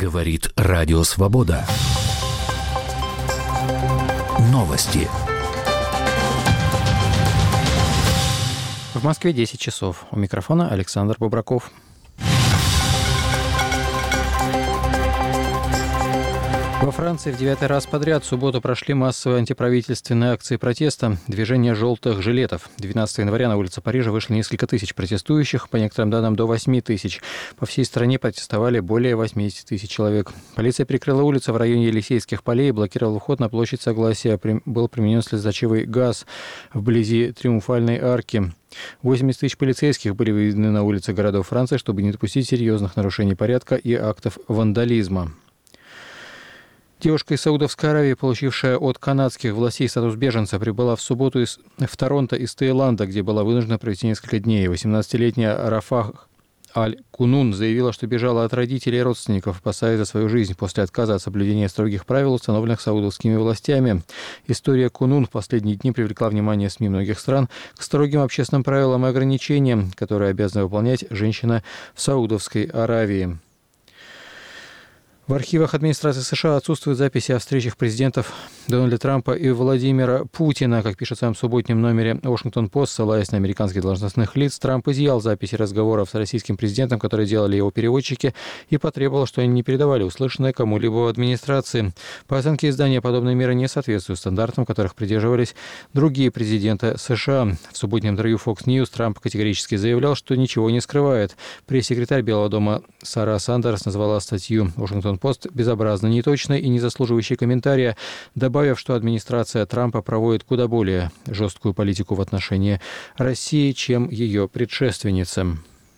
Говорит Радио Свобода. Новости. В Москве 10 часов. У микрофона Александр Бобраков. Во Франции в 9-й раз подряд в субботу прошли массовые антиправительственные акции протеста «Движение желтых жилетов». 12 января на улицы Парижа вышли несколько тысяч протестующих, по некоторым данным до 8 тысяч. По всей стране протестовали более 80 тысяч человек. Полиция прикрыла улицы в районе Елисейских полей и блокировала вход на площадь Согласия. Был применен слезоточивый газ вблизи Триумфальной арки. 80 тысяч полицейских были выведены на улицы городов Франции, чтобы не допустить серьезных нарушений порядка и актов вандализма. Девушка из Саудовской Аравии, получившая от канадских властей статус беженца, прибыла в субботу в Торонто из Таиланда, где была вынуждена провести несколько дней. 18-летняя Рафах Аль-Кунун заявила, что бежала от родителей и родственников, опасаясь за свою жизнь после отказа от соблюдения строгих правил, установленных саудовскими властями. История Кунун в последние дни привлекла внимание СМИ многих стран к строгим общественным правилам и ограничениям, которые обязана выполнять женщина в Саудовской Аравии. В архивах администрации США отсутствуют записи о встречах президентов Дональда Трампа и Владимира Путина. Как пишет в своем субботнем номере «Вашингтон-Пост», ссылаясь на американских должностных лиц, Трамп изъял записи разговоров с российским президентом, которые делали его переводчики, и потребовал, что они не передавали услышанное кому-либо в администрации. По оценке издания, подобные меры не соответствуют стандартам, которых придерживались другие президенты США. В субботнем интервью Fox News Трамп категорически заявлял, что ничего не скрывает. Пресс-секретарь Белого дома Сара Сандерс назвала статью «Вашингтон-Пост» безобразно неточной и не заслуживающей комментария, добавив, что администрация Трампа проводит куда более жесткую политику в отношении России, чем ее предшественница.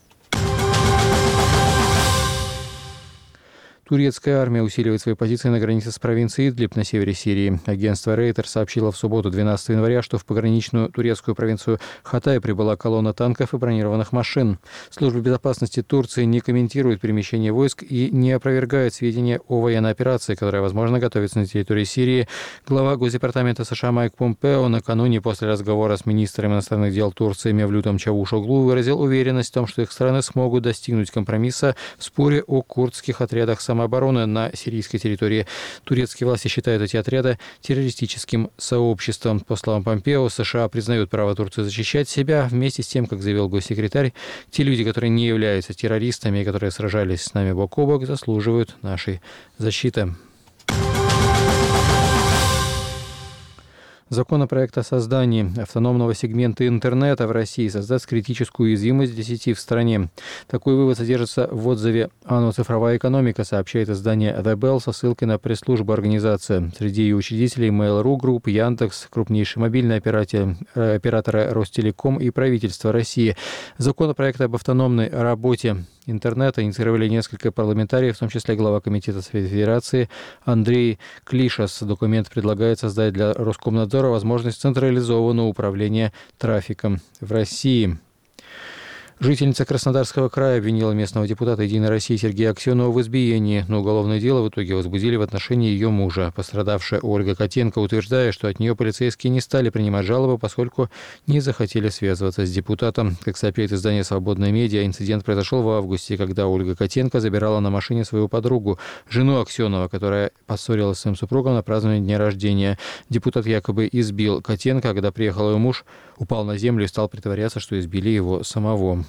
Турецкая армия усиливает свои позиции на границе с провинцией Идлиб на севере Сирии. Агентство Рейтер сообщило в субботу, 12 января, что в пограничную турецкую провинцию Хатай прибыла колонна танков и бронированных машин. Служба безопасности Турции не комментирует перемещение войск и не опровергает сведения о военной операции, которая, возможно, готовится на территории Сирии. Глава Госдепартамента США Майк Помпео накануне после разговора с министром иностранных дел Турции Мевлютом Чавушоглу выразил уверенность в том, что их страны смогут достигнуть компромисса в споре о курдских отрядах самообороны на сирийской территории. Турецкие власти считают эти отряды террористическим сообществом. По словам Помпео, США признают право Турции защищать себя. Вместе с тем, как заявил госсекретарь, те люди, которые не являются террористами и которые сражались с нами бок о бок, заслуживают нашей защиты. Законопроект о создании автономного сегмента интернета в России создаст критическую уязвимость для сети в стране. Такой вывод содержится в отзыве «АНО. Цифровая экономика», сообщает издание The Bell со ссылкой на пресс-службу организации. Среди ее учредителей Mail.ru Group, Яндекс, крупнейший мобильный операторы Ростелеком и правительство России. Законопроект об автономной работе интернета инициировали несколько парламентариев, в том числе глава Комитета Совета Федерации Андрей Клишас. Документ предлагает создать для Роскомнадзора возможность централизованного управления трафиком в России. Жительница Краснодарского края обвинила местного депутата «Единой России» Сергея Аксенова в избиении, но уголовное дело в итоге возбудили в отношении ее мужа. Пострадавшая Ольга Котенко утверждает, что от нее полицейские не стали принимать жалобы, поскольку не захотели связываться с депутатом. Как сообщает издание «Свободная медиа», инцидент произошел в августе, когда Ольга Котенко забирала на машине свою подругу, жену Аксенова, которая поссорилась с своим супругом на празднование дня рождения. Депутат якобы избил Котенко, а когда приехал ее муж, упал на землю и стал притворяться, что избили его самого.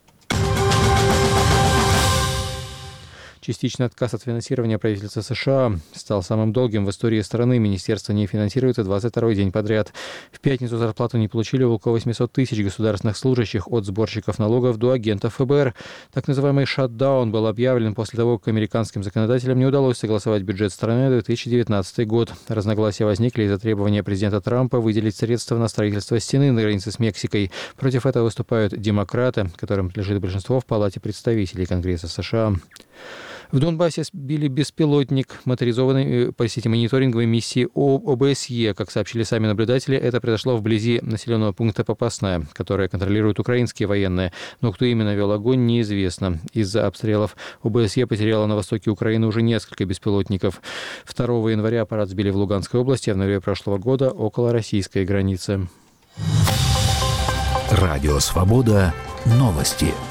Частичный отказ от финансирования правительства США стал самым долгим в истории страны. Министерство не финансируется 22-й день подряд. В пятницу зарплату не получили около 800 тысяч государственных служащих, от сборщиков налогов до агентов ФБР. Так называемый шатдаун был объявлен после того, как американским законодателям не удалось согласовать бюджет страны на 2019 год. Разногласия возникли из-за требования президента Трампа выделить средства на строительство стены на границе с Мексикой. Против этого выступают демократы, которым принадлежит большинство в Палате представителей Конгресса США. В Донбассе сбили беспилотник, моторизованный по сети мониторинговой миссии ОБСЕ. Как сообщили сами наблюдатели, это произошло вблизи населенного пункта Попасная, который контролируют украинские военные. Но кто именно вел огонь, неизвестно. Из-за обстрелов ОБСЕ потеряла на востоке Украины уже несколько беспилотников. 2 января аппарат сбили в Луганской области, а в ноябре прошлого года около российской границы. Радио «Свобода». Новости.